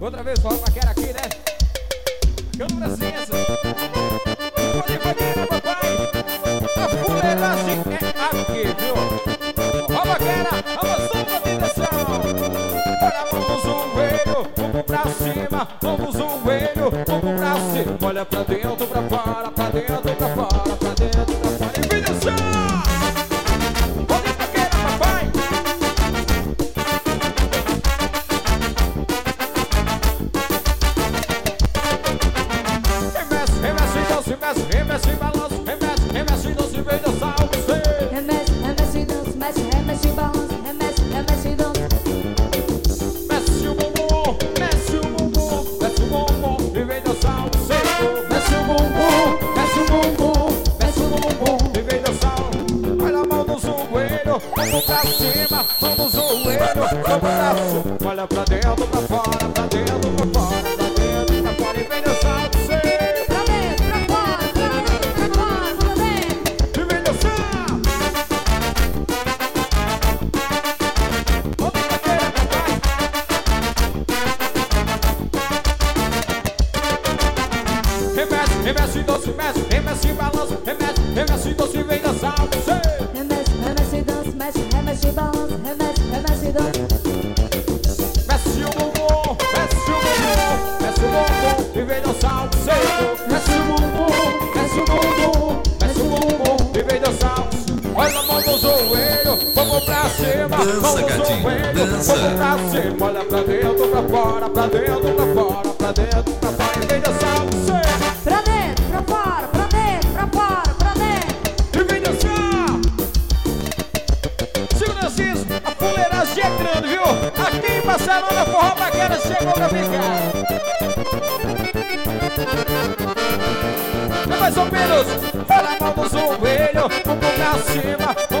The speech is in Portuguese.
Outra vez, forró paquera aqui, né? Canta presença. Pode banheiro, papai. A fuleiragem é aqui, viu? Forró paquera, a moção da direção. Olha a mão do joelho, vamos pra cima. Vamos joelho, vamos pra cima. Olha pra dentro, pra fora, pra dentro, pra fora, pra dentro, pra fora. E vem dançar! Remece, balanço, remece, doce, vem dançar o você. Remece, dança, remece, balanço, remece, dança. Mexe o bumbum, mexe o bumbum, mexe o bumbum e vem dançar o você. Mexe o bumbum, mexe o bumbum, mexe o bumbum e vem dançar. Olha a mão do joelho, vamos pra cima, vamos joelho, vamos pra cima. Olha pra dentro, pra fora, pra dentro, pra fora, pra dentro, pra fora e vem dançar o você. Remece, doce, remece, balanço, remece, doce, vem dançar você. Remece, dança, remece, balanço, remece, dança. Mexe o bumbum, mexe o bumbum, mexe o bumbum e vem dançar você. Mexe o bumbum, mexe o bumbum, mexe o bumbum e vem dançar você. Olha a mão do joelho, vamos pra cima. Vamos joelho, vamos pra cima. Olha pra dentro, pra fora, pra dentro, pra fora, pra dentro, pra fora e vem dançar você. Pra dentro, pra fora, pra dentro, pra fora, pra dentro. E vem dançar! Segura assim, a fuleiragem é grande, viu? Aqui em Barcelona, forró paquera chegou pra ficar. É mais ou menos, olha a mão do joelho, vamos pra cima.